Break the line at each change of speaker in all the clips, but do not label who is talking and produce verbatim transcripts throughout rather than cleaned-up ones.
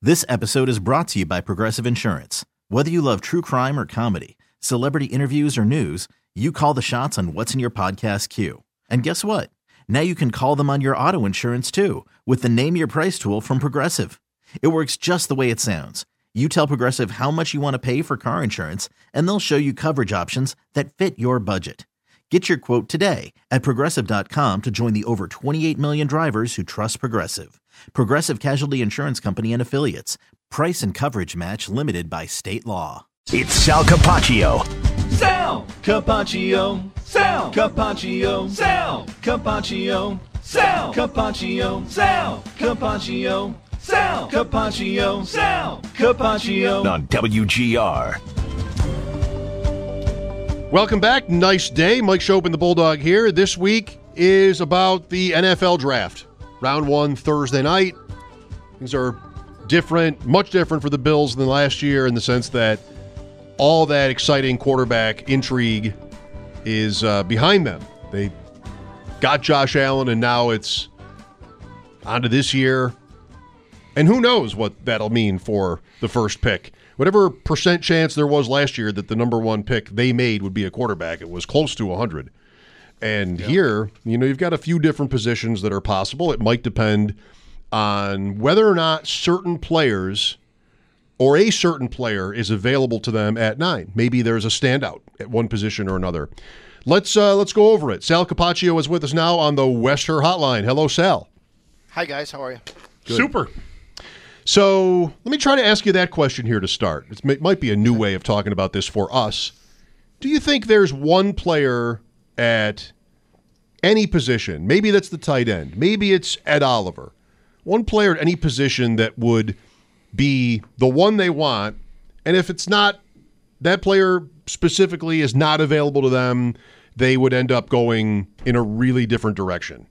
This episode is brought to you by Progressive Insurance. Whether you love true crime or comedy, celebrity interviews or news, you call the shots on what's in your podcast queue. And guess what? Now you can call them on your auto insurance too with the Name Your Price tool from Progressive. It works just the way it sounds. You tell Progressive how much you want to pay for car insurance, and they'll show you coverage options that fit your budget. Get your quote today at Progressive dot com to join the over twenty-eight million drivers who trust Progressive. Progressive Casualty Insurance Company and Affiliates. Price and coverage match limited by state law.
It's Sal Capaccio.
Sal Capaccio. Sal Capaccio. Sal Capaccio. Sal Capaccio. Sal Capaccio. Sal Capaccio. Sal Capaccio.
On W G R.
Welcome back. Nice day. Mike Schopen, the Bulldog here. This week is about the N F L draft. Round one Thursday night. Things are different, much different for the Bills than last year in the sense that all that exciting quarterback intrigue is uh, behind them. They got Josh Allen, and now it's on to this year. And who knows what that'll mean for the first pick. Whatever percent chance there was last year that the number one pick they made would be a quarterback, it was close to one hundred. And yep. Here, you know, you've got a few different positions that are possible. It might depend on whether or not certain players or a certain player is available to them at nine. Maybe there's a standout at one position or another. Let's uh, let's go over it. Sal Capaccio is with us now on the Wester Hotline. Hello, Sal.
Hi, guys. How are you?
Good.
Super.
So let me try to ask you that question here to start. It's, it might be a new way of talking about this for us. Do you think there's one player at any position, maybe that's the tight end, maybe it's Ed Oliver, one player at any position that would be the one they want, and if it's not, that player specifically is not available to them, they would end up going in a really different direction?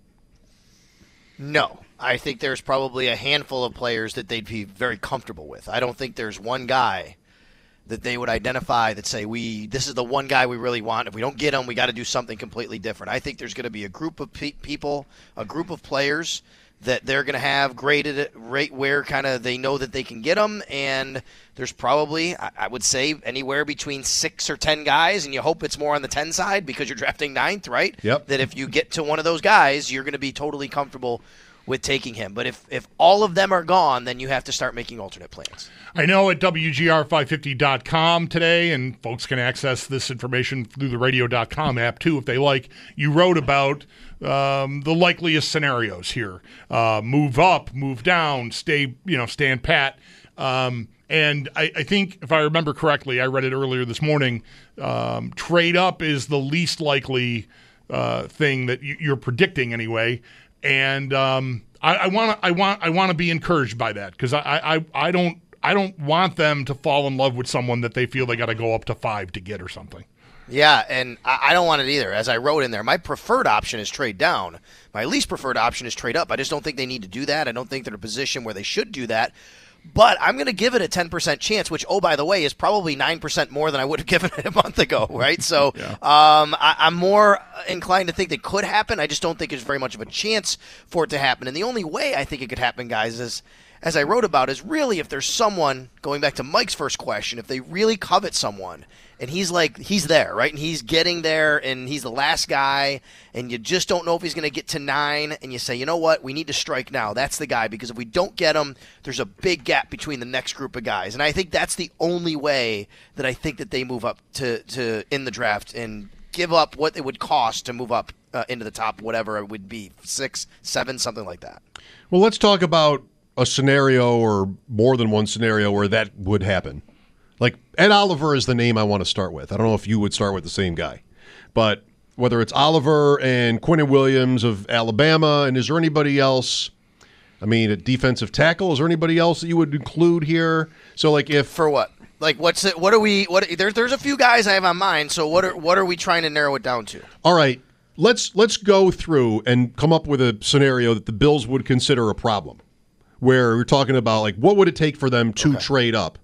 No. I think there's probably a handful of players that they'd be very comfortable with. I don't think there's one guy that they would identify that say, "We this is the one guy we really want. If we don't get him, we got to do something completely different." I think there's going to be a group of pe- people, a group of players that they're going to have graded right where kind of they know that they can get them, and there's probably, I, I would say, anywhere between six or ten guys, and you hope it's more on the ten side because you're drafting ninth, right?
Yep.
That if you get to one of those guys, you're going to be totally comfortable with taking him. But if, if all of them are gone, then you have to start making alternate plans.
I know at W G R five fifty dot com today, and folks can access this information through the radio dot com app too if they like, you wrote about um, the likeliest scenarios here. Uh, move up, move down, stay, you know, stand pat. Um, and I, I think, if I remember correctly, I read it earlier this morning, um, trade up is the least likely uh, thing that you, you're predicting anyway. And um, I want to, I want, I want to be encouraged by that because I, I, I don't, I don't want them to fall in love with someone that they feel they got to go up to five to get or something.
Yeah, and I, I don't want it either. As I wrote in there, my preferred option is trade down. My least preferred option is trade up. I just don't think they need to do that. I don't think they're in a position where they should do that. But I'm going to give it a ten percent chance, which, oh, by the way, is probably nine percent more than I would have given it a month ago, right? So yeah. um, I, I'm more inclined to think that could happen. I just don't think there's very much of a chance for it to happen. And the only way I think it could happen, guys, is, as I wrote about, is really if there's someone, going back to Mike's first question, if they really covet someone, and he's like, he's there, right? And he's getting there, and he's the last guy, and you just don't know if he's going to get to nine, and you say, you know what, we need to strike now. That's the guy, because if we don't get him, there's a big gap between the next group of guys. And I think that's the only way that I think that they move up to, to in the draft and give up what it would cost to move up uh, into the top, whatever it would be, six, seven, something like that.
Well, let's talk about a scenario or more than one scenario where that would happen. Like, Ed Oliver is the name I want to start with. I don't know if you would start with the same guy. But whether it's Oliver and Quinnen Williams of Alabama, and is there anybody else, I mean, a defensive tackle, is there anybody else that you would include here? So, like, if...
For what? Like, what's it, what are we, what, there, there's a few guys I have on mind, so what are, what are we trying to narrow it down to?
All right, let's, let's go through and come up with a scenario that the Bills would consider a problem, where we're talking about, like, what would it take for them to okay. trade up?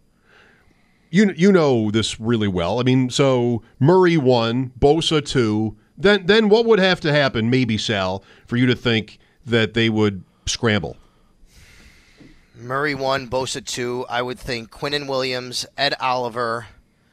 You you know this really well. I mean, so Murray one, Bosa two. Then then what would have to happen, maybe, Sal, for you to think that they would scramble?
Murray one, Bosa two. I would think Quinnen Williams, Ed Oliver,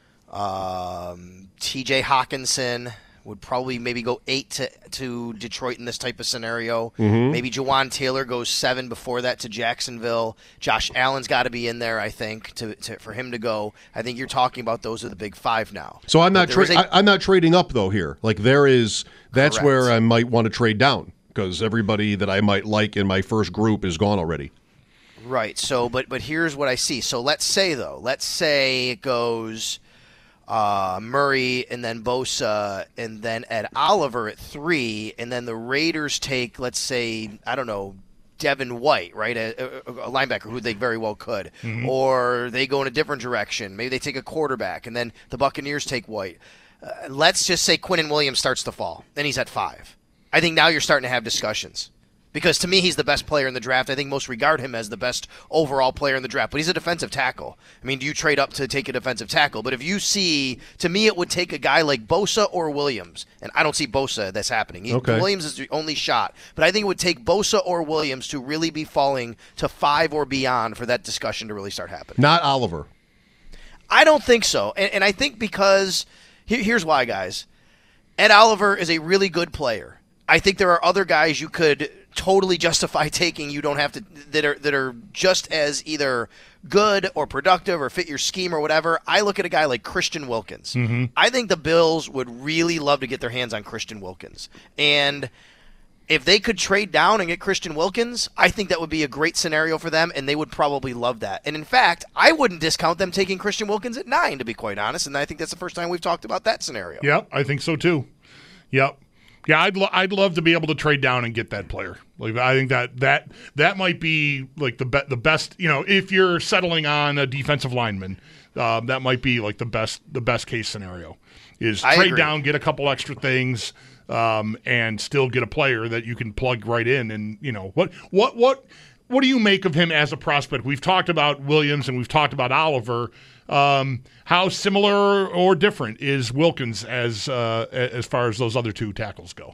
um, T J Hawkinson would probably maybe go eight to, to Detroit in this type of scenario.
Mm-hmm.
Maybe Jawan Taylor goes seven before that to Jacksonville. Josh Allen's got to be in there, I think, to, to for him to go. I think you're talking about those are the big five now.
So I'm not
But there
tra-
is a-
I, I'm not trading up though here. Like there is that's
Correct.
where I might want to trade down because everybody that I might like in my first group is gone already.
Right. So, but but here's what I see. So let's say though, let's say it goes uh, Murray and then Bosa and then Ed Oliver at three, and then the Raiders take, let's say, I don't know, Devin White, right, a, a, a linebacker who they very well could, mm-hmm. or they go in a different direction. Maybe they take a quarterback, and then the Buccaneers take White. Uh, let's just say Quinnen Williams starts to fall. Then he's at five. I think now you're starting to have discussions. Because to me, he's the best player in the draft. I think most regard him as the best overall player in the draft. But he's a defensive tackle. I mean, do you trade up to take a defensive tackle? But if you see, to me, it would take a guy like Bosa or Williams. And I don't see Bosa that's happening. He,
Okay.
Williams is the only shot. But I think it would take Bosa or Williams to really be falling to five or beyond for that discussion to really start happening.
Not Oliver.
I don't think so. And, and I think because, here, here's why, guys. Ed Oliver is a really good player. I think there are other guys you could totally justify taking. You don't have to that are that are just as either good or productive or fit your scheme or whatever. I look at a guy like Christian Wilkins.
Mm-hmm.
I think the Bills would really love to get their hands on Christian Wilkins, and if they could trade down and get Christian Wilkins, I think that would be a great scenario for them, and they would probably love that. And in fact, I wouldn't discount them taking Christian Wilkins at nine, to be quite honest. And I think that's the first time we've talked about that scenario.
Yep, I think so too. Yep. Yeah, I'd lo- I'd love to be able to trade down and get that player. Like I think that that that might be like the be- the best. You know, if you're settling on a defensive lineman, um, that might be like the best the best case scenario is
I
trade
agree.
down, get a couple extra things, um, and still get a player that you can plug right in. And you know what what what what do you make of him as a prospect? We've talked about Williams and we've talked about Oliver. Um, how similar or different is Wilkins as uh, as far as those other two tackles go?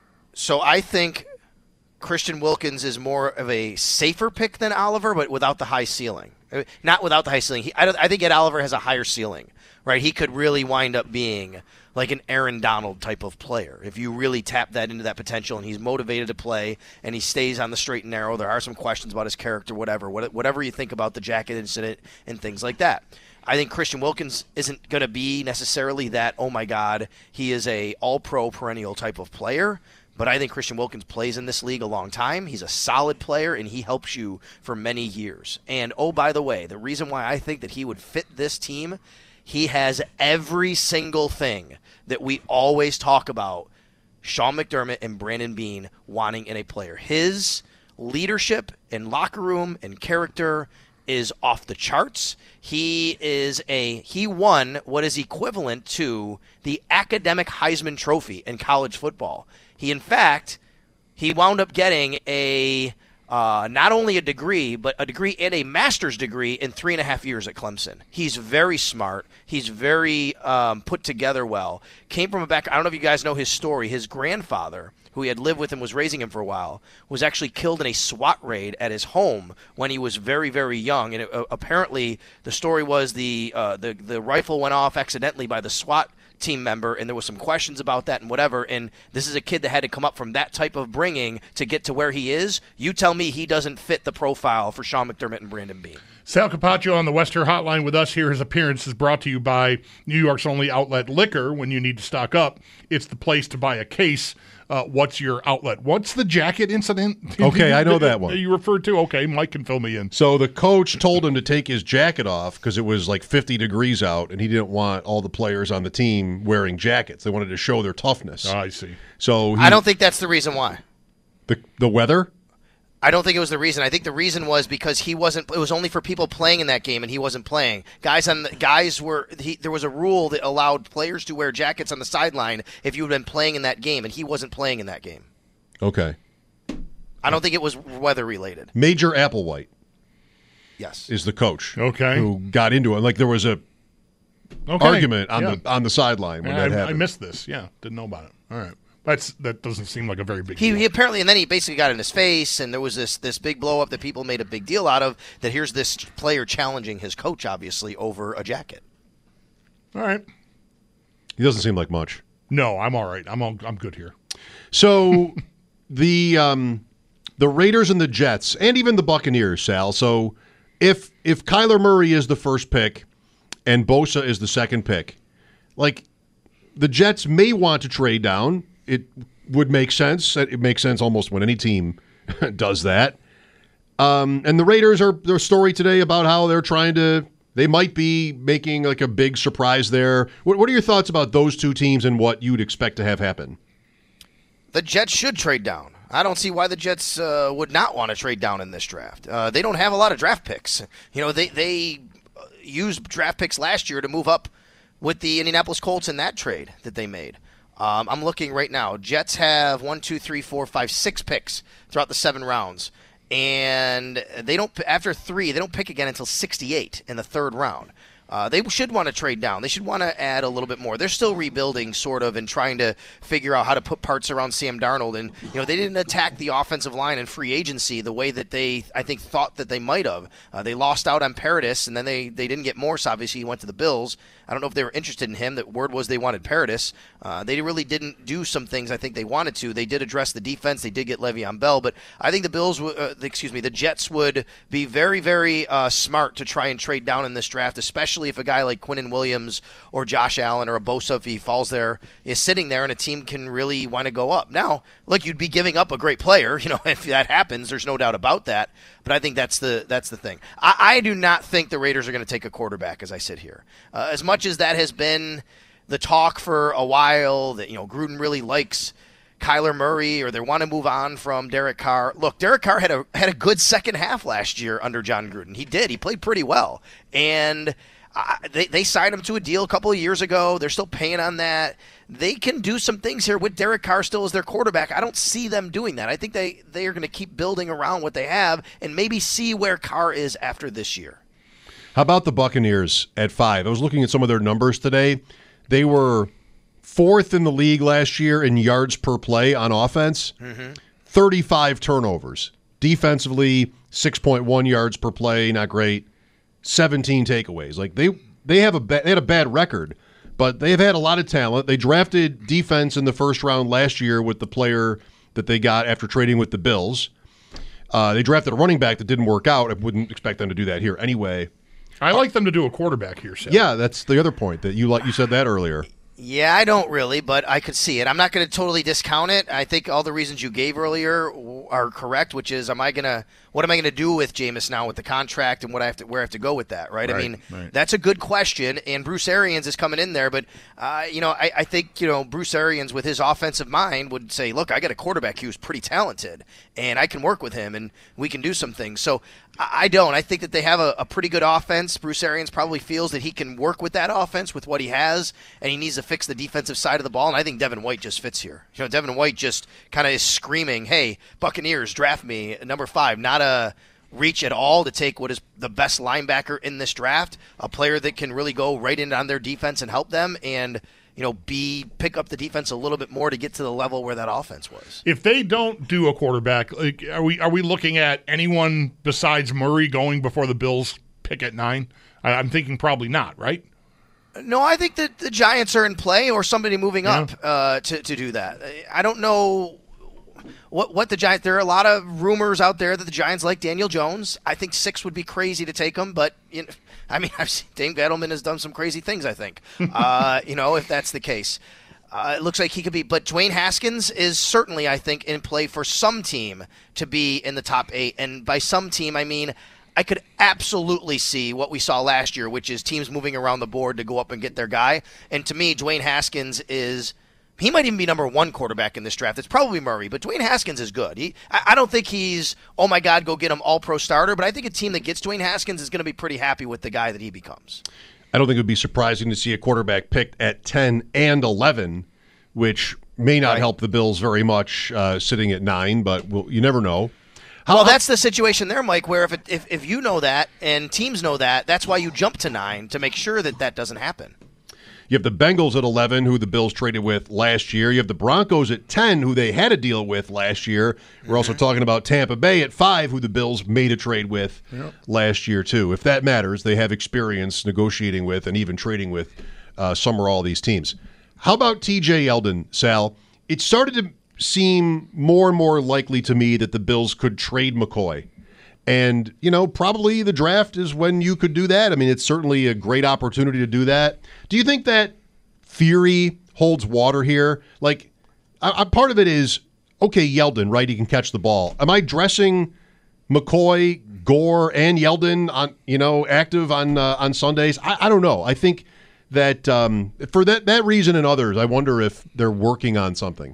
So I think Christian Wilkins is more of a safer pick than Oliver, but without the high ceiling. Not without the high ceiling. He, I, don't, I think Ed Oliver has a higher ceiling, right? He could really wind up being like an Aaron Donald type of player if you really tap that into that potential and he's motivated to play and he stays on the straight and narrow. There are some questions about his character, whatever, whatever you think about the jacket incident and things like that. I think Christian Wilkins isn't going to be necessarily that, oh my God, he is a all-pro perennial type of player, but I think Christian Wilkins plays in this league a long time. He's a solid player, and he helps you for many years. And, oh, by the way, the reason why I think that he would fit this team, he has every single thing that we always talk about Sean McDermott and Brandon Beane wanting in a player. His leadership and locker room and character is off the charts. He is a he won what is equivalent to the academic Heisman Trophy in college football. He, in fact, he wound up getting a uh, not only a degree, but a degree and a master's degree in three and a half years at Clemson. He's very smart. He's very um, put together well. Came from a back. I don't know if you guys know his story. His grandfather, who he had lived with and was raising him for a while, was actually killed in a SWAT raid at his home when he was very, very young. And it, uh, apparently, the story was the uh, the the rifle went off accidentally by the SWAT team member, and there was some questions about that and whatever. And this is a kid that had to come up from that type of bringing to get to where he is. You tell me he doesn't fit the profile for Sean McDermott and Brandon Beane.
Sal Capaccio on the Western Hotline with us here. His appearance is brought to you by New York's only outlet liquor. When you need to stock up, it's the place to buy a case. Uh, what's your outlet? What's the jacket incident?
Okay, I know that one.
You referred to? Okay, Mike can fill me in.
So the coach told him to take his jacket off because it was like fifty degrees out, and he didn't want all the players on the team wearing jackets. They wanted to show their toughness.
Oh, I see.
So he,
I don't think that's the reason why.
the the weather.
I don't think it was the reason. I think the reason was because he wasn't. It was only for people playing in that game, and he wasn't playing. Guys on the, guys were. He, there was a rule that allowed players to wear jackets on the sideline if you had been playing in that game, and he wasn't playing in that game.
Okay.
I don't think it was weather related.
Major Applewhite
Yes.
is the coach.
Okay.
Who got into it? Like there was a
Okay.
argument on
Yeah.
the on the sideline when
I,
that
I
happened.
missed this. Yeah, didn't know about it. All right. That's that doesn't seem like a very big
he,
deal.
he apparently, and then he basically got in his face, and there was this this big blow up that people made a big deal out of. That here's this player challenging his coach, obviously over a jacket.
All right.
He doesn't seem like much.
No, I'm all right. I'm all, I'm good here.
So the um, the Raiders and the Jets, and even the Buccaneers, Sal. So if if Kyler Murray is the first pick and Bosa is the second pick, like the Jets may want to trade down. It would make sense. It makes sense almost when any team does that. Um, and the Raiders are their story today about how they're trying to. They might be making like a big surprise there. What, what are your thoughts about those two teams and what you'd expect to have happen?
The Jets should trade down. I don't see why the Jets uh, would not want to trade down in this draft. Uh, they don't have a lot of draft picks. You know, they they used draft picks last year to move up with the Indianapolis Colts in that trade that they made. Um, I'm looking right now. Jets have one, two, three, four, five, six picks throughout the seven rounds. And they don't after three, they don't pick again until sixty-eight in the third round. Uh, they should want to trade down. They should want to add a little bit more. They're still rebuilding, sort of, and trying to figure out how to put parts around Sam Darnold. And you know, they didn't attack the offensive line in free agency the way that they, I think, thought that they might have. Uh, they lost out on Paradis, and then they, they didn't get Morse. Obviously, he went to the Bills. I don't know if they were interested in him. The word was they wanted Paradis. Uh, they really didn't do some things I think they wanted to. They did address the defense. They did get Le'Veon Bell, but I think the Bills, w- uh, excuse me, the Jets would be very, very uh, smart to try and trade down in this draft, especially if a guy like Quinnen Williams or Josh Allen or a Bosa, if he falls there, is sitting there and a team can really want to go up. Now, look, you'd be giving up a great player. You know, if that happens, there's no doubt about that. But I think that's the that's the thing. I, I do not think the Raiders are going to take a quarterback as I sit here. Uh, as much as that has been the talk for a while, that you know Gruden really likes Kyler Murray, or they want to move on from Derek Carr. Look, Derek Carr had a had a good second half last year under John Gruden. He did. He played pretty well, and uh, they they signed him to a deal a couple of years ago. They're still paying on that. They can do some things here with Derek Carr still as their quarterback. I don't see them doing that. I think they, they are going to keep building around what they have and maybe see where Carr is after this year.
How about the Buccaneers at five? I was looking at some of their numbers today. They were fourth in the league last year in yards per play on offense, mm-hmm. thirty-five turnovers. Defensively, six point one yards per play, not great. seventeen takeaways. Like they they have a ba- they had a bad record. But they've had a lot of talent. They drafted defense in the first round last year with the player that they got after trading with the Bills. Uh, they drafted a running back that didn't work out. I wouldn't expect them to do that here anyway.
I like them to do a quarterback here, Seth.
Yeah, that's the other point that you like. You said that earlier.
Yeah, I don't really, but I could see it. I'm not going to totally discount it. I think all the reasons you gave earlier are correct, which is, am I going to, what am I going to do with Jameis now with the contract and what I have to, where I have to go with that, right?
right
I mean,
right.
That's a good question, and Bruce Arians is coming in there, but, uh, you know, I, I think, you know, Bruce Arians with his offensive mind would say, look, I got a quarterback who's pretty talented, and I can work with him, and we can do some things. So I don't. I think that they have a, a pretty good offense. Bruce Arians probably feels that he can work with that offense with what he has, and he needs to fix the defensive side of the ball, and I think Devin White just fits here. You know, Devin White just kind of is screaming, hey, Buccaneers, draft me, number five, not a reach at all to take what is the best linebacker in this draft, a player that can really go right in on their defense and help them, and you know, be pick up the defense a little bit more to get to the level where that offense was.
If they don't do a quarterback, like, are we are we looking at anyone besides Murray going before the Bills pick at nine? I, I'm thinking probably not, right?
No, I think that the Giants are in play, or somebody moving
yeah.
up uh, to to do that. I don't know what what the Giants. There are a lot of rumors out there that the Giants like Daniel Jones. I think six would be crazy to take him, but you know, I mean, I've seen Dave Gettleman has done some crazy things. I think, uh, you know, if that's the case, uh, it looks like he could be. But Dwayne Haskins is certainly, I think, in play for some team to be in the top eight, and by some team, I mean, I could absolutely see what we saw last year, which is teams moving around the board to go up and get their guy. And to me, Dwayne Haskins is. He might even be number one quarterback in this draft. It's probably Murray, but Dwayne Haskins is good. He, I, I don't think he's, oh my God, go get him all-pro starter, but I think a team that gets Dwayne Haskins is going to be pretty happy with the guy that he becomes.
I don't think it would be surprising to see a quarterback picked at ten and eleven, which may not
right.
help the Bills very much uh, sitting at nine, but we'll, you never know. How,
well, that's the situation there, Mike, where if, it, if if you know that and teams know that, that's why you jump to nine to make sure that that doesn't happen.
You have the Bengals at eleven, who the Bills traded with last year. You have the Broncos at ten, who they had a deal with last year. We're mm-hmm. also talking about Tampa Bay at five, who the Bills made a trade with yep. last year, too. If that matters, they have experience negotiating with and even trading with uh, some or all of these teams. How about T J Yeldon, Sal? It started to seem more and more likely to me that the Bills could trade McCoy. And, you know, probably the draft is when you could do that. I mean, it's certainly a great opportunity to do that. Do you think that theory holds water here? Like, I, I, part of it is, okay, Yeldon, right? He can catch the ball. Am I dressing McCoy, Gore, and Yeldon on, you know, active on uh, on Sundays? I, I don't know. I think that um, for that, that reason and others, I wonder if they're working on something.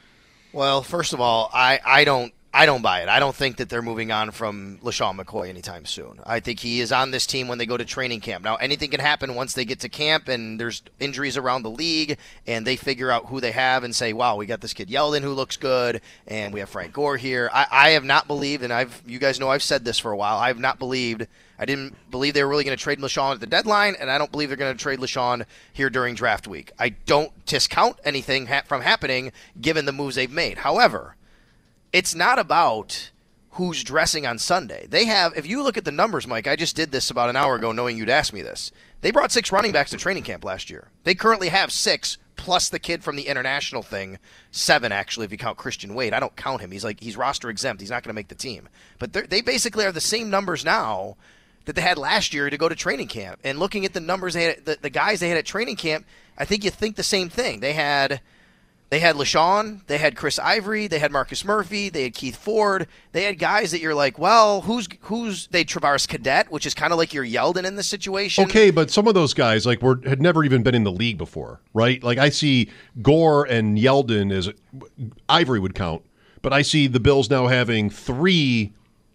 Well, first of all, I, I don't I don't buy it. I don't think that they're moving on from LaShawn McCoy anytime soon. I think he is on this team when they go to training camp. Now, anything can happen once they get to camp and there's injuries around the league and they figure out who they have and say, wow, we got this kid Yeldon who looks good and we have Frank Gore here. I, I have not believed, and I've you guys know I've said this for a while, I have not believed I didn't believe they were really going to trade LaShawn at the deadline, and I don't believe they're going to trade LaShawn here during draft week. I don't discount anything ha- from happening given the moves they've made. However, it's not about who's dressing on Sunday. They have, if you look at the numbers, Mike, I just did this about an hour ago knowing you'd ask me this. They brought six running backs to training camp last year. They currently have six, plus the kid from the international thing, seven actually if you count Christian Wade. I don't count him. He's like he's roster exempt. He's not going to make the team. But they basically are the same numbers now that they had last year to go to training camp. And looking at the numbers, they had, the, the guys they had at training camp, I think you think the same thing. They had they had LaShawn, they had Chris Ivory, they had Marcus Murphy, they had Keith Ford. They had guys that you're like, well, who's who's they had Travaris Cadet, which is kind of like your Yeldon in this situation.
Okay, but some of those guys like were had never even been in the league before, right? Like I see Gore and Yeldon as Ivory would count, but I see the Bills now having three.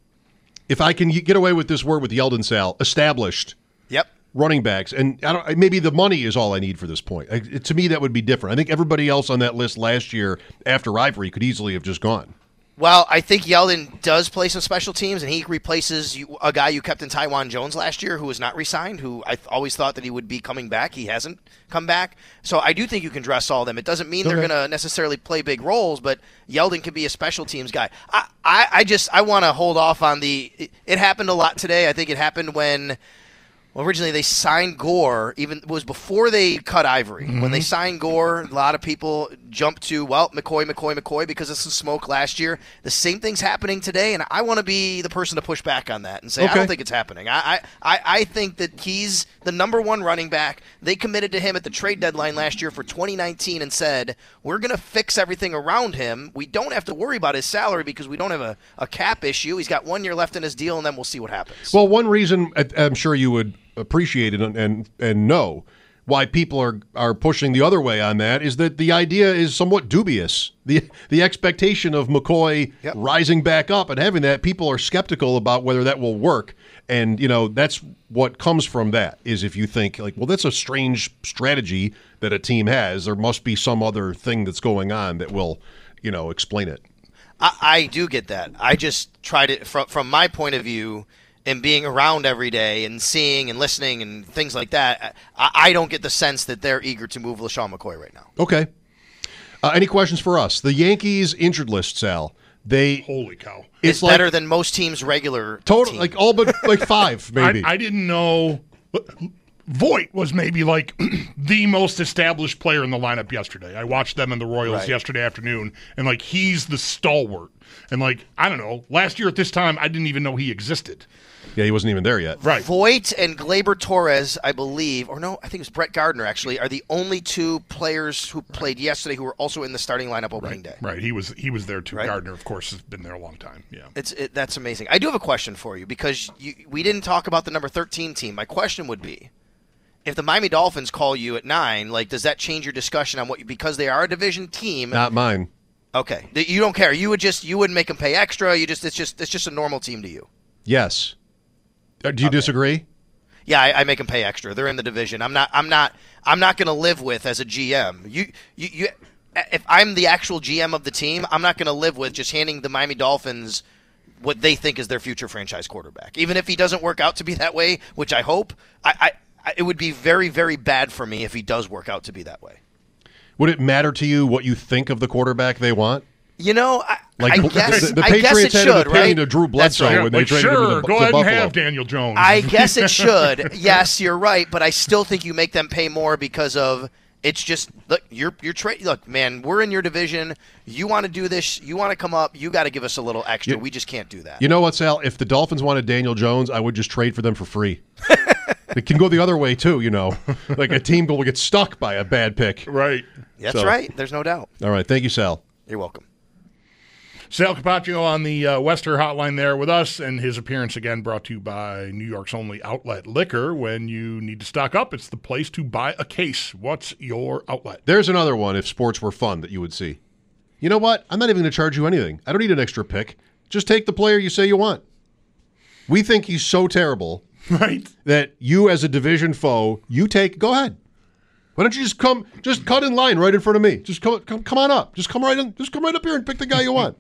If I can get away with this word with Yeldon, Sal, established
yep.
running backs. And I don't, maybe the money is all I need for this point. I, to me, that would be different. I think everybody else on that list last year after Ivory could easily have just gone.
Well, I think Yeldon does play some special teams, and he replaces you, a guy you kept in Taiwan Jones last year who was not re-signed, who I th- always thought that he would be coming back. He hasn't come back. So I do think you can dress all of them. It doesn't mean okay. they're going to necessarily play big roles, but Yeldon could be a special teams guy. I, I, I just I want to hold off on the it, – it happened a lot today. I think it happened when – well, originally they signed Gore, even it was before they cut Ivory. Mm-hmm. When they signed Gore, a lot of people jumped to, well, McCoy, McCoy, McCoy because of some smoke last year. The same thing's happening today, and I want to be the person to push back on that and say, okay. I don't think it's happening. I, I, I think that he's the number one running back. They committed to him at the trade deadline last year for twenty nineteen and said, we're going to fix everything around him. We don't have to worry about his salary because we don't have a, a cap issue. He's got one year left in his deal, and then we'll see what happens.
Well, one reason I'm sure you would appreciate it and, and and know why people are are pushing the other way on that is that the idea is somewhat dubious. The the expectation of McCoy yep. rising back up and having that, people are skeptical about whether that will work. And, you know, that's what comes from that is if you think like, well, that's a strange strategy that a team has. There must be some other thing that's going on that will, you know, explain it.
I, I do get that. I just tried it from from my point of view. And being around every day and seeing and listening and things like that, I, I don't get the sense that they're eager to move LaShawn McCoy right now.
Okay. Uh, any questions for us? The Yankees injured list, Sal. They
holy cow!
It's, it's like, better than most teams' regular
total,
team.
like all but like five, maybe.
I, I didn't know. Voit was maybe like the most established player in the lineup yesterday. I watched them in the Royals right. yesterday afternoon, and like he's the stalwart. And like I don't know, last year at this time, I didn't even know he existed.
Yeah, he wasn't even there yet.
Right. Voit and Gleyber Torres, I believe, or no, I think it was Brett Gardner, actually, are the only two players who played yesterday who were also in the starting lineup opening
right.
day.
Right. He was he was there, too.
Right?
Gardner, of course, has been there a long time. Yeah.
It's it, That's amazing. I do have a question for you because you, we didn't talk about the number thirteen team. My question would be, if the Miami Dolphins call you at nine, like, does that change your discussion on what you, because they are a division team?
Not mine.
Okay. You don't care. You would just you wouldn't make them pay extra. You just it's just it's just a normal team to you.
Yes. Do you okay. disagree?
Yeah, I, I make them pay extra. They're in the division. I'm not. I'm not. I'm not going to live with as a G M. You, you, you. If I'm the actual G M of the team, I'm not going to live with just handing the Miami Dolphins what they think is their future franchise quarterback. Even if he doesn't work out to be that way, which I hope. I, I, it would be very, very bad for me if he does work out to be that way.
Would it matter to you what you think of the quarterback they want?
You know, I,
like,
I guess
the, the
I guess it
Patriots had
should,
an opinion
right?
of Drew Bledsoe
That's right.
when they
like,
traded
sure,
him to,
go
to
ahead
Buffalo.
and have Daniel Jones.
I guess it should. Yes, you're right, but I still think you make them pay more because of it's just look. You're you're tra- Look, man, we're in your division. You want to do this? You want to come up? You got to give us a little extra.
You,
we just can't do that.
You know what, Sal? If the Dolphins wanted Daniel Jones, I would just trade for them for free. It can go the other way too, you know. Like a team will get stuck by a bad pick.
Right.
That's
So-
right. There's no doubt.
All right, thank you, Sal.
You're welcome.
Sal Capaccio on the uh, Wester Hotline there with us, and his appearance again brought to you by New York's only outlet liquor. When you need to stock up, it's the place to buy a case. What's your outlet?
There's another one if sports were fun that you would see. You know what? I'm not even going to charge you anything. I don't need an extra pick. Just take the player you say you want. We think he's so terrible
Right.
that you as a division foe, you take, go ahead. Why don't you just come, just cut in line right in front of me. Just come, come, come on up. Just come right in, just come right up here and pick the guy you want.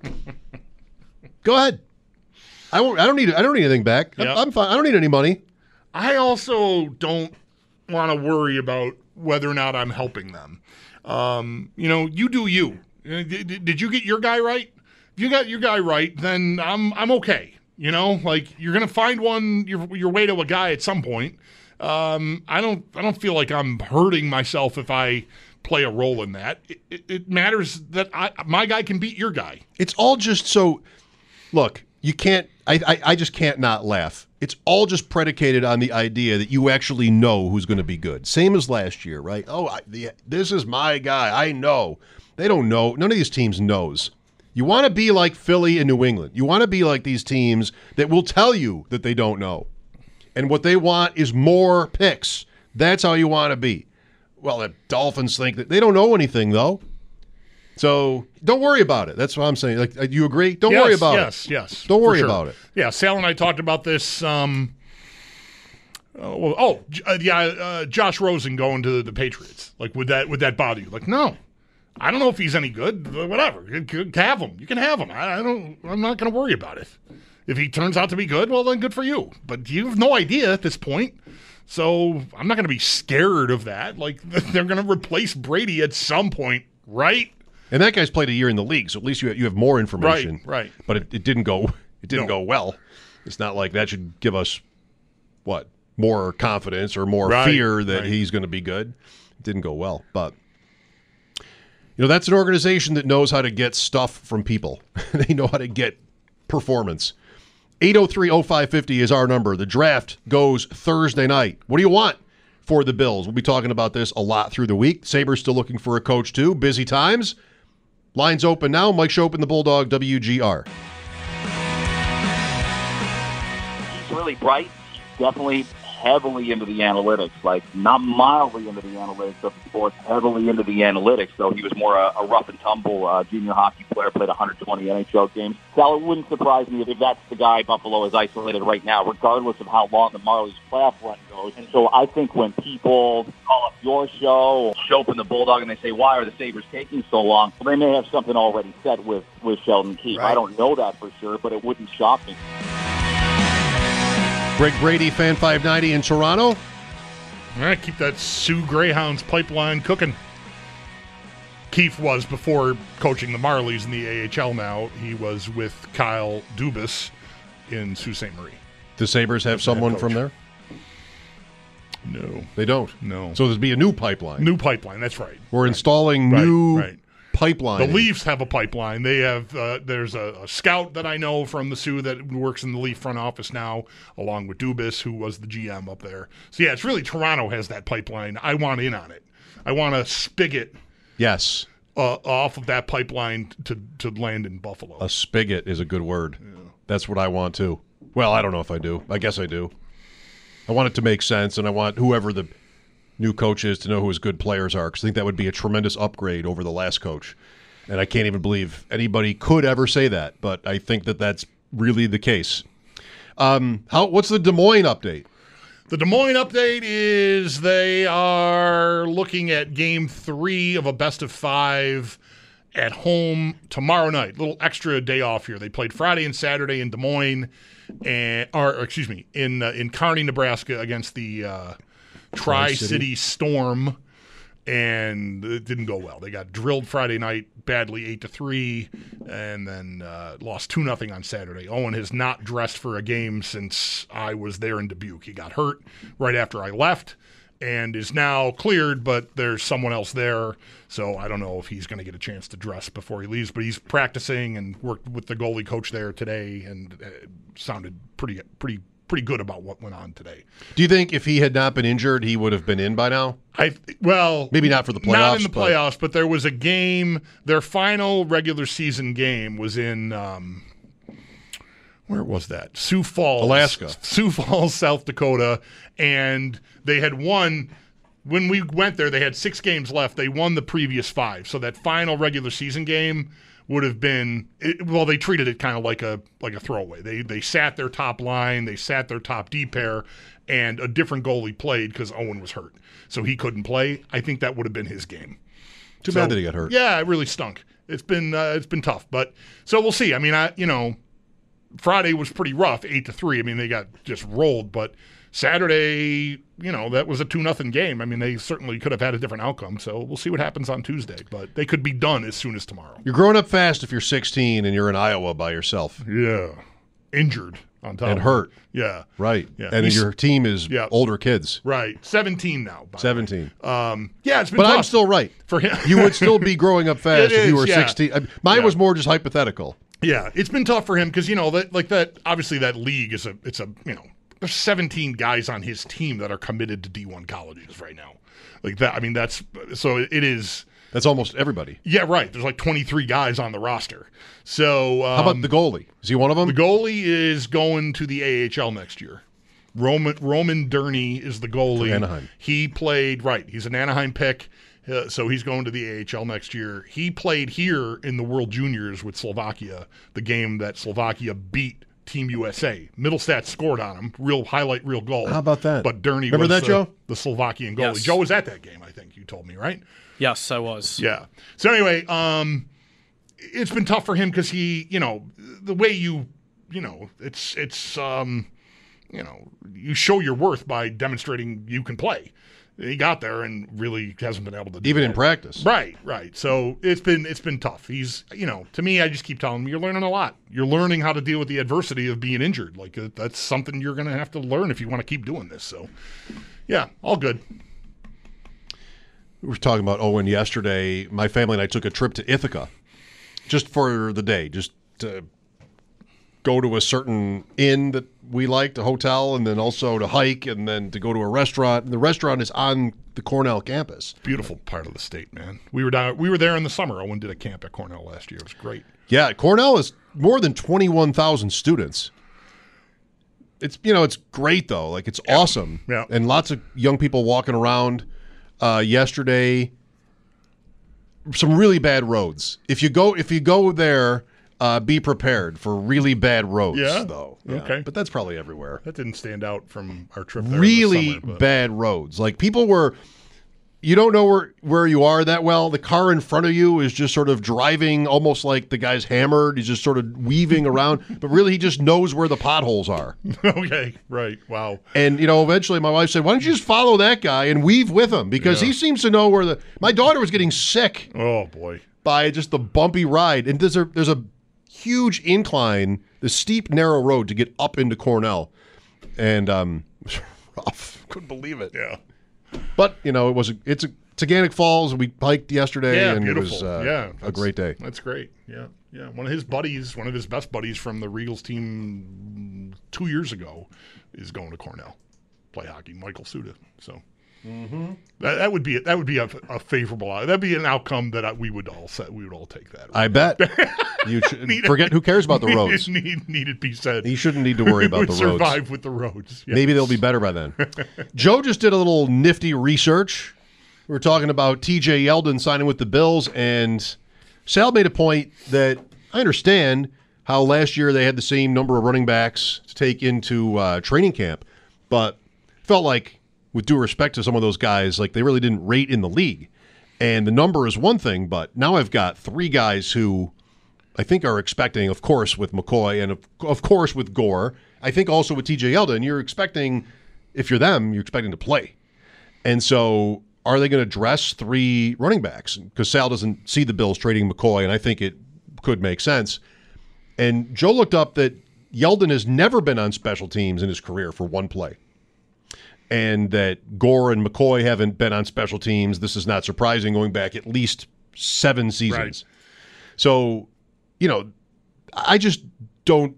Go ahead. I won't. I don't need. I don't need anything back. I'm,
Yep.
I'm fine. I don't need any money.
I also don't want to worry about whether or not I'm helping them. Um, you know, you do you. Uh, Did, did you get your guy right? If you got your guy right, then I'm I'm okay. You know, like you're gonna find one your your way to a guy at some point. Um, I don't I don't feel like I'm hurting myself if I play a role in that. It, it, it matters that I my guy can beat your guy.
It's all just so. Look, you can't. I, I. I just can't not laugh. It's all just predicated on the idea that you actually know who's going to be good. Same as last year, right? Oh, I, the, this is my guy. I know. They don't know. None of these teams knows. You want to be like Philly and New England. You want to be like these teams that will tell you that they don't know. And what they want is more picks. That's how you want to be. Well, the Dolphins think that they don't know anything, though. So don't worry about it. That's what I'm saying. Like, you agree? Don't
yes,
worry about
yes,
it.
Yes, yes.
Don't
for
worry
sure.
about it.
Yeah, Sal and I talked about this. Um, oh, oh uh, yeah, uh, Josh Rosen going to the Patriots. Like, would that would that bother you? Like, no, I don't know if he's any good. Whatever, you can have him. You can have him. I, I don't. I'm not going to worry about it. If he turns out to be good, well, then good for you. But you have no idea at this point. So I'm not going to be scared of that. Like, they're going to replace Brady at some point, right?
And that guy's played a year in the league, so at least you you have more information.
Right, right.
But it, it didn't go it didn't
No.
go well. It's not like that should give us what more confidence or more
Right,
fear that
right.
he's going to be good. It didn't go well, but you know that's an organization that knows how to get stuff from people. They know how to get performance. eight oh three oh five five oh is our number. The draft goes Thursday night. What do you want for the Bills? We'll be talking about this a lot through the week. Sabres still looking for a coach too. Busy times. Lines open now. Mike Schopen, the Bulldog, W G R.
He's really bright. He's definitely heavily into the analytics, like not mildly into the analytics of the sports, heavily into the analytics. So he was more a, a rough and tumble uh, junior hockey player, played one hundred twenty N H L games. Sal, it wouldn't surprise me if that's the guy Buffalo is isolated right now, regardless of how long the Marlies playoff run goes. And so I think when people call up your show, Schopen the Bulldog, and they say, why are the Sabres taking so long? Well, they may have something already set with, with Sheldon Keefe.
Right.
I don't know that for sure, but it wouldn't shock me.
Greg Brady, Fan five ninety in Toronto.
All right, keep that Sioux Greyhounds pipeline cooking. Keefe was before coaching the Marlies in the A H L now. He was with Kyle Dubas in Sault Ste. Marie.
The Sabres have someone
coach.
from there?
No.
They don't.
No.
So there'd be a new pipeline.
New pipeline, that's right.
We're installing
Right,
new
right.
pipeline.
The Leafs have a pipeline. They have. Uh, there's a, a scout that I know from the Sioux that works in the Leaf front office now, along with Dubas, who was the G M up there. So yeah, it's really Toronto has that pipeline. I want in on it. I want a spigot
Yes.
uh, off of that pipeline to to land in Buffalo.
A spigot is a good word. That's what I want too. Well, I don't know if I do. I guess I do. I want it to make sense, and I want whoever the new coach is to know who his good players are, because I think that would be a tremendous upgrade over the last coach. And I can't even believe anybody could ever say that, but I think that that's really the case. Um, how? What's the Des Moines update?
The Des Moines update is they are looking at game three of a best of five at home tomorrow night. Little extra day off here. They played Friday and Saturday in Des Moines, and or excuse me, in uh, in Kearney, Nebraska, against the uh, Tri-City Storm, and it didn't go well. They got drilled Friday night badly, eight to three, and then uh, lost two nothing on Saturday. Owen has not dressed for a game since I was there in Dubuque. He got hurt right after I left, and is now cleared, but there's someone else there, so I don't know if he's going to get a chance to dress before he leaves. But he's practicing and worked with the goalie coach there today, and uh, sounded pretty pretty. pretty good about what went on today.
Do you think if he had not been injured, he would have been in by now?
I Well,
maybe not for the playoffs.
Not in the
but...
playoffs, but there was a game, their final regular season game was in, um, where was that? Sioux Falls.
Alaska.
Sioux Falls, South Dakota, and they had won. When we went there, they had six games left. They won the previous five. So that final regular season game would have been it, well. They treated it kind of like a like a throwaway. They they sat their top line, they sat their top D pair, and a different goalie played because Owen was hurt, so he couldn't play. I think that would have been his game.
Too
so,
bad that he got hurt.
Yeah, it really stunk. It's been uh, it's been tough, but so we'll see. I mean, I you know, Friday was pretty rough, eight to three. I mean, they got just rolled, but Saturday, you know, that was a two nothing game. I mean, they certainly could have had a different outcome. So we'll see what happens on Tuesday. But they could be done as soon as tomorrow.
You're growing up fast if you're sixteen and you're in Iowa by yourself.
Yeah, injured on top
and
of
hurt.
It. Yeah,
right.
Yeah.
And
He's,
your team is
yeah.
older kids.
Right, seventeen now. By
seventeen.
Um, yeah, it's been.
But
tough
I'm still right
for him.
You would still be growing up fast
It
if you
is,
were
yeah.
sixteen. Mine
yeah.
was more just hypothetical.
Yeah, it's been tough for him because you know that like that. Obviously, that league is a it's a you know. There's seventeen guys on his team that are committed to D one colleges right now. Like that, I mean, that's so it is.
That's almost everybody.
Yeah, right. There's like twenty-three guys on the roster. So um,
how about the goalie? Is he one of them?
The goalie is going to the A H L next year. Roman Roman Durney is the goalie.
For Anaheim.
He played right. He's an Anaheim pick, uh, so he's going to the A H L next year. He played here in the World Juniors with Slovakia, the game that Slovakia beat Team U S A. Middlestat scored on him. Real highlight, real goal.
How about that?
But Durney
Remember
was
that,
the,
Joe?
the Slovakian goalie.
Yes.
Joe was at that game, I think you told me, right?
Yes, I was.
Yeah. So anyway, um, it's been tough for him because he, you know, the way you, you know, it's, it's, um, you know, you show your worth by demonstrating you can play. He got there and really hasn't been able to do
even
that.
in practice.
Right, right. So it's been it's been tough. He's, you know, to me, I just keep telling him you're learning a lot. You're learning how to deal with the adversity of being injured. Like uh, that's something you're going to have to learn if you want to keep doing this. So, yeah, all good.
We were talking about Owen yesterday. My family and I took a trip to Ithaca just for the day, just to go to a certain inn that we liked, a hotel, and then also to hike, and then to go to a restaurant. And the restaurant is on the Cornell campus.
Beautiful part of the state, man. We were down. We were there in the summer. Owen did a camp at Cornell last year. It was great.
Yeah, Cornell is more than twenty-one thousand students. It's you know it's great though. Like it's
Yeah.
awesome.
Yeah.
And lots of young people walking around. Uh, yesterday, some really bad roads. If you go if you go there. Uh, be prepared for really bad roads,
Yeah?
though.
Okay.
But that's probably everywhere.
That didn't stand out from our trip there.
Really
in the summer, but-
bad roads. Like people were, you don't know where, where you are that well. The car in front of you is just sort of driving almost like the guy's hammered. He's just sort of weaving around, but really he just knows where the potholes are.
Okay, right. Wow.
And, you know, eventually my wife said, why don't you just follow that guy and weave with him? Because
Yeah.
he seems to know where the, my daughter was getting sick
Oh boy.
by just the bumpy ride. And there's a, there's a huge incline, the steep, narrow road to get up into Cornell. And um, it was rough. Couldn't believe it.
Yeah.
But, you know, it was a, it's a Taganic Falls. We hiked yesterday,
Yeah,
and
beautiful.
it was uh,
yeah,
a
that's-
great day.
That's great. Yeah, yeah. One of his buddies, one of his best buddies from the Regals team two years ago, is going to Cornell, play hockey. Michael Suda. So that, that would be that would be a, a favorable. That'd be an outcome that I, we would all set. We would all take that.
I bet. You should, forget who cares about the roads.
Need, need it be said.
He shouldn't need to worry
We
about
would
the roads.
survive with the roads. Yes.
Maybe they'll be better by then. Joe just did a little nifty research. We were talking about T J Yeldon signing with the Bills, and Sal made a point that I understand how last year they had the same number of running backs to take into uh, training camp, but felt like, with due respect to some of those guys, like they really didn't rate in the league. And the number is one thing, but now I've got three guys who I think are expecting, of course, with McCoy and of, of course with Gore. I think also with T J Yeldon, you're expecting, if you're them, you're expecting to play. And so are they going to dress three running backs? Because Sal doesn't see the Bills trading McCoy, and I think it could make sense. And Joe looked up that Yeldon has never been on special teams in his career for one play. And that Gore and McCoy haven't been on special teams. This is not surprising, going back at least seven seasons.
Right.
So, you know, I just don't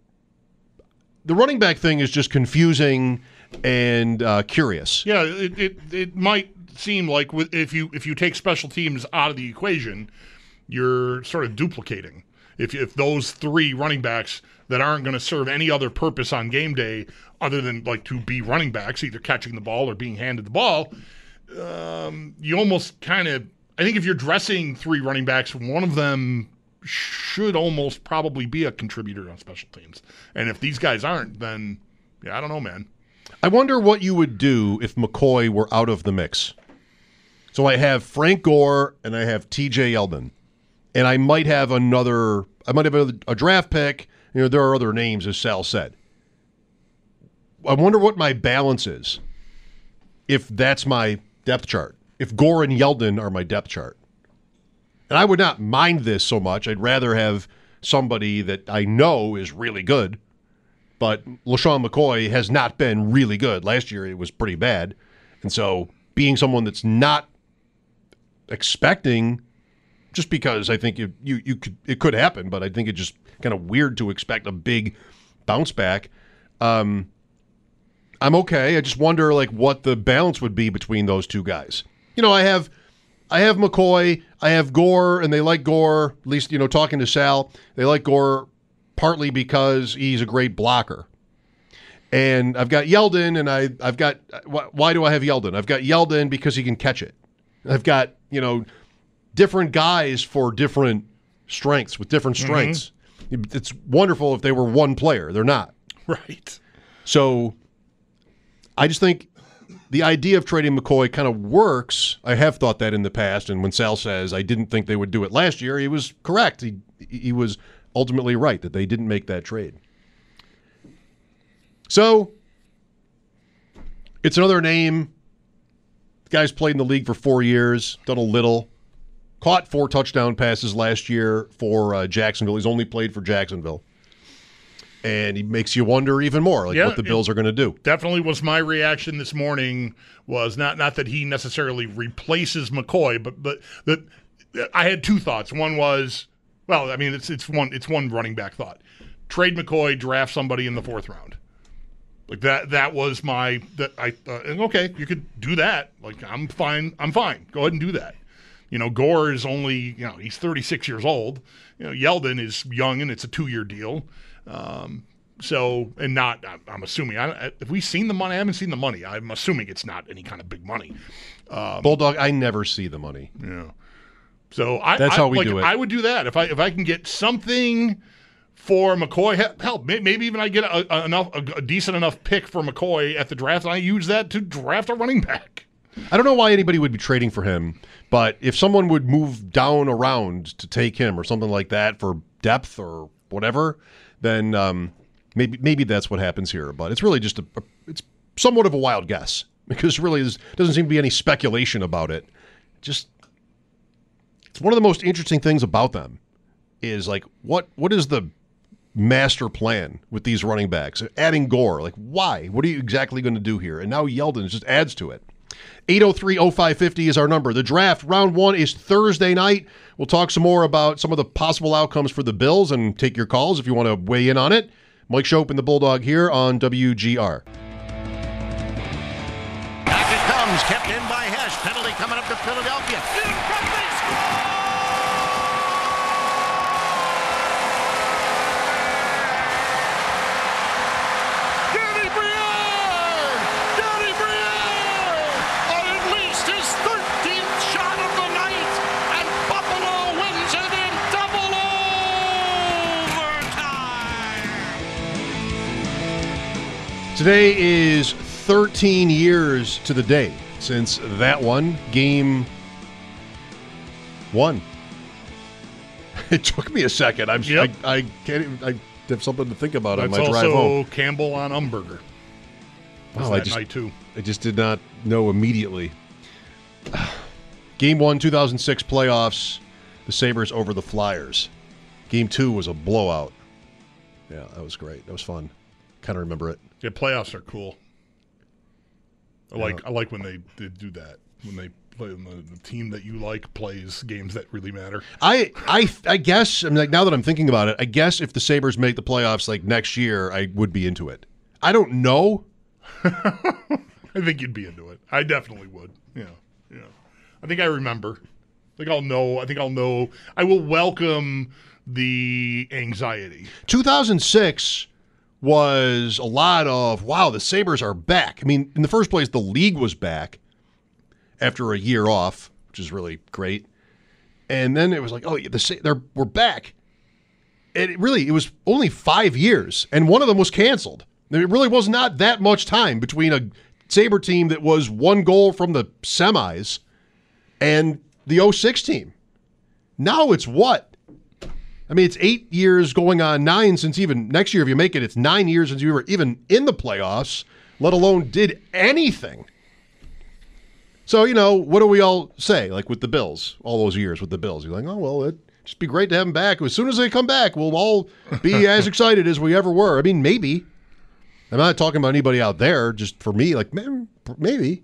– the running back thing is just confusing and uh, curious.
Yeah, it, it it might seem like if you if you take special teams out of the equation, you're sort of duplicating. If if those three running backs that aren't going to serve any other purpose on game day other than like to be running backs, either catching the ball or being handed the ball, um, you almost kind of – I think if you're dressing three running backs, one of them should almost probably be a contributor on special teams. And if these guys aren't, then, yeah, I don't know, man.
I wonder what you would do if McCoy were out of the mix. So I have Frank Gore and I have T J Yeldon. And I might have another – I might have a, a draft pick. You know, there are other names, as Sal said. I wonder what my balance is if that's my depth chart. If Gore and Yeldon are my depth chart. And I would not mind this so much. I'd rather have somebody that I know is really good. But LaShawn McCoy has not been really good. Last year it was pretty bad. And so being someone that's not expecting, just because I think you, you, you could, it could happen, but I think it's just kind of weird to expect a big bounce back. Um, I'm okay. I just wonder like what the balance would be between those two guys. You know, I have I have McCoy, I have Gore, and they like Gore, at least, you know, talking to Sal, they like Gore partly because he's a great blocker. And I've got Yeldon, and I, I've got, why do I have Yeldon? I've got Yeldon because he can catch it. I've got, you know, different guys for different strengths, with different strengths. Mm-hmm. It's wonderful if they were one player. They're not.
Right.
So I just think the idea of trading McCoy kind of works. I have thought that in the past, and when Sal says I didn't think they would do it last year, he was correct. He he was ultimately right that they didn't make that trade. So it's another name. The guy's played in the league for four years, done a little. Caught four touchdown passes last year for uh, Jacksonville. He's only played for Jacksonville. And he makes you wonder even more, like
yeah,
what the Bills are going to do.
Definitely was my reaction this morning. Was not not that he necessarily replaces McCoy, but but that I had two thoughts. One was, well, I mean, it's it's one it's one running back thought. Trade McCoy, draft somebody in the fourth round. Like that that was my that I uh, okay, you could do that. Like I'm fine. I'm fine. Go ahead and do that. You know, Gore is only, you know, he's thirty-six years old. You know, Yeldon is young and it's a two-year deal. Um, so, and not, I'm assuming, I, if we've seen the money, I haven't seen the money. I'm assuming it's not any kind of big money. Um,
Bulldog, I never see the money.
Yeah. So I,
that's
I,
how we
like,
do it.
I would do that. If I, if I can get something for McCoy, hell, maybe even I get a, a, enough, a, a decent enough pick for McCoy at the draft, and I use that to draft a running back.
I don't know why anybody would be trading for him, but if someone would move down around to take him or something like that for depth or whatever, then um, maybe maybe that's what happens here. But it's really just a, a it's somewhat of a wild guess because really there doesn't seem to be any speculation about it. Just it's one of the most interesting things about them is like what what is the master plan with these running backs? Adding Gore, like why? What are you exactly going to do here? And now Yeldon just adds to it. eight oh three oh five fifty is our number. The draft, round one, is Thursday night. We'll talk some more about some of the possible outcomes for the Bills and take your calls if you want to weigh in on it. Mike Schopp and the Bulldog here on W G R.
Back it comes, kept in by Hesh. Penalty coming up to Philadelphia. In front, they score! Danny Briere! Danny Briere! On at least his thirteenth shot of the night, and Buffalo wins it in double overtime!
Today is thirteen years to the day since that one, game one. It took me a second. I'm,
Yep.
I, I can't even, I have something to think about
That's
on my drive
also
home.
Campbell on Umberger. was
Wow,
that
I just,
night too.
I just did not know immediately. Game one, two thousand six playoffs, the Sabres over the Flyers. Game two was a blowout. Yeah, that was great. That was fun. Kind of remember it.
Yeah, playoffs are cool. I like
Yeah.
I like when they, they do that. When they play when the, the team that you like plays games that really matter.
I I I guess I mean, like, now that I'm thinking about it, I guess if the Sabres make the playoffs like next year, I would be into it. I don't know.
I think you'd be into it. I definitely would. Yeah, yeah. I think I remember. I think I'll know. I think I'll know. I will welcome the anxiety.
two thousand six was a lot of, wow, the Sabres are back. I mean, in the first place, the league was back after a year off, which is really great. And then it was like, oh, the they're we're back. And it really, it was only five years, and one of them was canceled. It really was not that much time between a Sabre team that was one goal from the semis and the oh six team. Now it's what? I mean, it's eight years going on nine since even next year, if you make it, it's nine years since you were even in the playoffs, let alone did anything. So, you know, what do we all say, like with the Bills, all those years with the Bills? You're like, oh, well, it'd just be great to have them back. As soon as they come back, we'll all be as excited as we ever were. I mean, maybe. I'm not talking about anybody out there, just for me, like, man, maybe.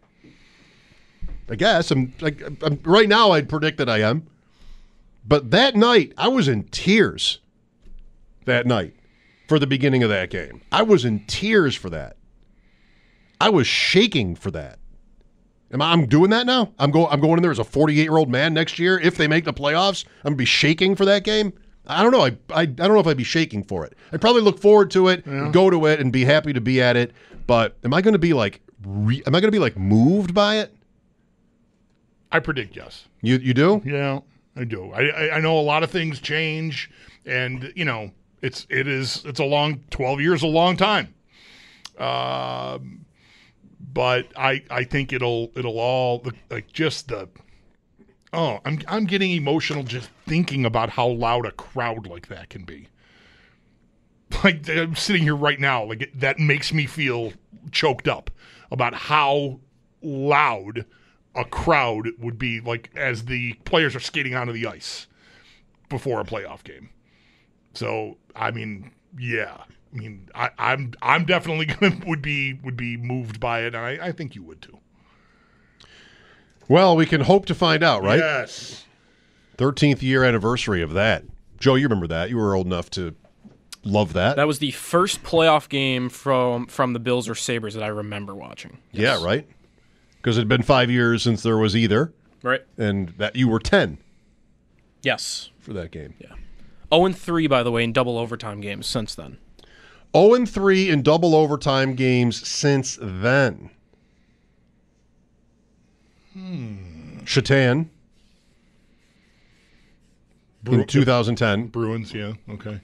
I guess. I'm like I'm, right now I'd predict that I am. But that night, I was in tears that night for the beginning of that game. I was in tears for that. I was shaking for that. Am I, I'm doing that now? I'm going I'm going in there as a forty-eight-year-old man next year. If they make the playoffs, I'm going to be shaking for that game. I don't know. I, I I don't know if I'd be shaking for it. I'd probably look forward to it,
Yeah.
go to it, and be happy to be at it. But am I going to be like, re, am I going to be like moved by it?
I predict yes.
You you do?
Yeah, I do. I, I I know a lot of things change, and you know it's it is it's a long twelve years, a long time. Um, but I I think it'll it'll all like just the. Oh, I'm I'm getting emotional just thinking about how loud a crowd like that can be. Like I'm sitting here right now, like it, that makes me feel choked up about how loud a crowd would be, like as the players are skating onto the ice before a playoff game. So I mean, yeah, I mean, I, I'm I'm definitely gonna would be would be moved by it, and I, I think you would too.
Well, we can hope to find out, right?
Yes.
thirteenth year anniversary of that. Joe, you remember that. You were old enough to love that.
That was the first playoff game from from the Bills or Sabres that I remember watching. Yes.
Yeah, right? Because it had been five years since there was either.
Right.
And that you were ten
Yes.
for that game.
Yeah. oh and three, by the way, in double overtime games since then.
oh and three in double overtime games since then.
Hmm.
Shatan
Bru-
in two thousand ten.
Bruins, yeah, okay.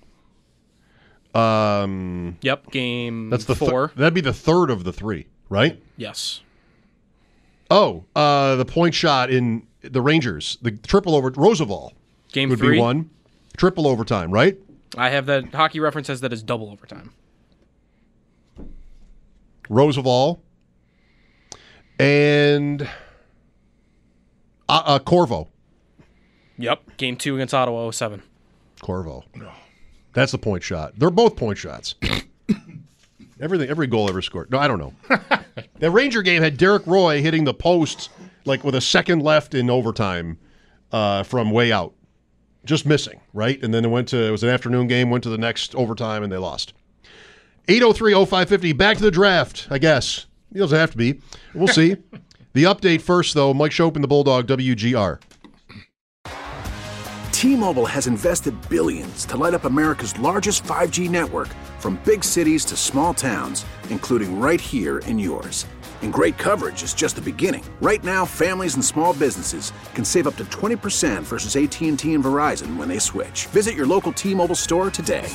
Um,
Yep, game
that's the
four.
Th- that'd be the third of the three, right?
Yes.
Oh, uh, the point shot in the Rangers, the triple over Roosevelt
Game
would
three.
be one. Triple overtime, right?
I have that hockey reference says that is double overtime.
Roosevelt and uh, uh, Corvo.
Yep. Game two against Ottawa oh seven.
Corvo. That's the point shot. They're both point shots. Everything, every goal ever scored. No, I don't know. The Ranger game had Derek Roy hitting the post like with a second left in overtime uh, from way out, just missing, right? And then it went to it was an afternoon game, went to the next overtime, and they lost. eight oh three oh five fifty. Back to the draft, I guess. It doesn't have to be. We'll see. The update first, though. Mike Chopin, the Bulldog, W G R.
T-Mobile has invested billions to light up America's largest five G network, from big cities to small towns, including right here in yours. And great coverage is just the beginning. Right now, families and small businesses can save up to twenty percent versus A T and T and Verizon when they switch. Visit your local T-Mobile store today.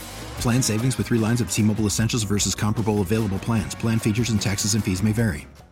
Plan savings with three lines of T-Mobile Essentials versus comparable available plans. Plan features and taxes and fees may vary.